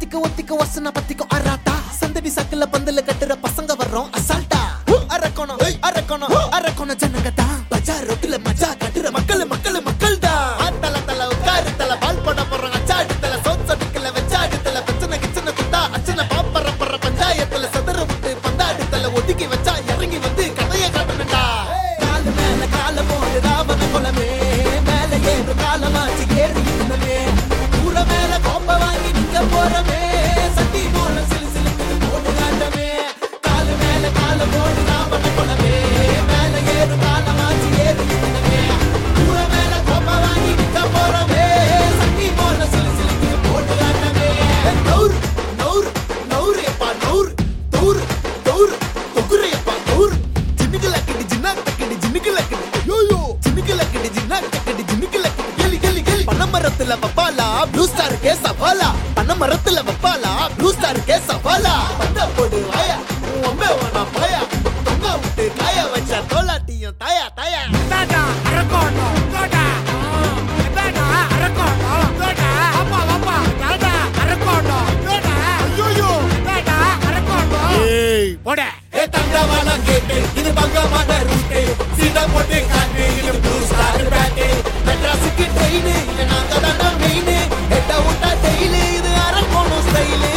ஒத்திக்க வசன பத்திக்கோ அராத்தா சந்தடி சக்கல பந்தல கட்டுற பசங்க வர்றோம் அசால்ட்டா அரக்கணும் ஜனங்கதா பஜார் ரோட்ல மஜா கட்டுற மக்கள் தான் தல உட்காரு தல பால் போட போறோம் அச்சாடு தல சோட்சடிக்கல வச்சாடு தல பிரச்சனை கிச்சனை குட்டா அச்சனை பாப்பற பஞ்சாயத்துல சதற விட்டு பந்தாடு தல ஒதுக்கி வச்சா இறங்கி வந்து கதைய காட்டணும்டா காலு மேல கால போடு ராவண குலமே மேல ஏறு காலமாச்சு ஏறி இருந்தமே ஊர மேல கோப்ப வாங்கி நிக்க போறமே சட்டி போல சிலுசிலுக்கு போட்டு காட்டமே காலு மேல கால போடு ராவண குலமே மேல ஏறு காலமாச்சு ஏறி இருந்தமே ஊர மேல கோப்ப வாங்கி நிக்க போறமே சட்டி போல சிலுசிலுக்கு போட்டு காட்டமே நௌர் எப்பா நௌர் தௌர் தொகுரையப்பா தௌர் ஜின்னுகளக்கடி ஜின்னாக்கடி ஜின்னுகளக்கடி யோயோ ஜின்னுகளக்கடி ஜின்னாக்கடி ஜின்னுகளக்கடி கெலி பனமரத்துல வப்பாலா ப்ளூ ஸ்டார் கே சவாலா பனமரத்துல வப்பாலா ப்ளூ ஸ்டார் கே சவாலா பந்த போடு வாயா ஒம்பே வானா பாயா தொங்க விட்டு காய வச்சா தோலாட்டியும் தாயா தாடா அரக்கோணோ தாடா தாடா அரக்கோணோ தாடா அப்பா தாடா அரக்கோணோ தாடா ஐயோ தாடா அரக்கோணோ ஏய் போட ஏ தங்கவான கேட்டு இது பங்கமான ரூட்டு சீதா போட்டு காட்டு இது ப்ளூ ஸ்டார் பேட்டு மெட்ராஸுக்கு ட்ரெயின் இது நாங்க தான மெயின் ஹெட்ட விட்டா டெய்லி இது அரக்கோணம் ஸ்டைலு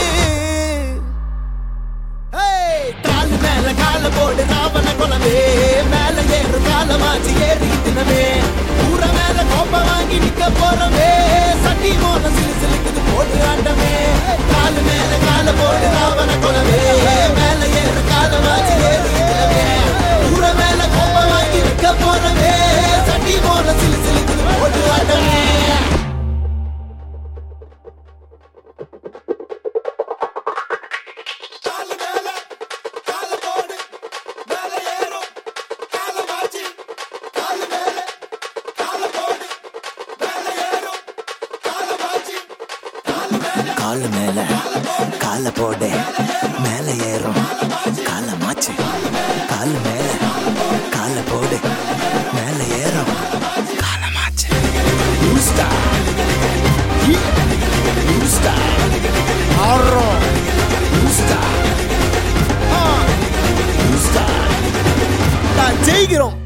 காலு மேல கால போடு ராவண குலமே மேல ஏறு காலமாச்சு ஏறி தினமே ஊர மேல கோப்ப வாங்கி நிக்க போறமே சட்டி மோன சிலுக்குது போடு ஆட்டமே காலு மேல கால போடு ராவண குலமே மேல ஏறு காலமாச்சு ஏறி தினமே ஊர மேல கோப்ப வாங்கி நிக்க போறமே சட்டி மோன சிலுக்குது போடு ஆட்டமே காலு மேல கால போடு மேல ஏறும் காலமாச்சு காலு மேல கால போடு மேல ஏறும் காலமாச்சு ஜெயிக்கிறோம்.